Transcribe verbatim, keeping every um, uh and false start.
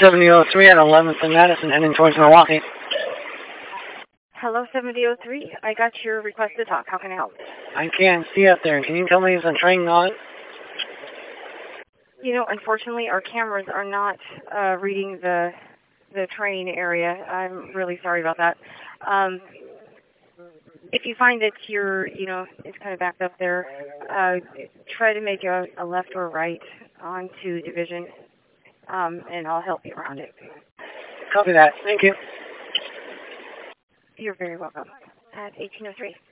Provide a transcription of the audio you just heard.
seventy oh three at eleventh and Madison, heading towards Milwaukee. Hello, seventy oh three. I got your request to talk. How can I help? I can't see up there. Can you tell me if the train on? You know, unfortunately, our cameras are not uh, reading the the train area. I'm really sorry about that. Um, if you find that you're, you know, it's kind of backed up there, uh, try to make a, a left or right onto Division, um, and I'll help you around it. Copy that. Thank you. You're very welcome. At eighteen oh three.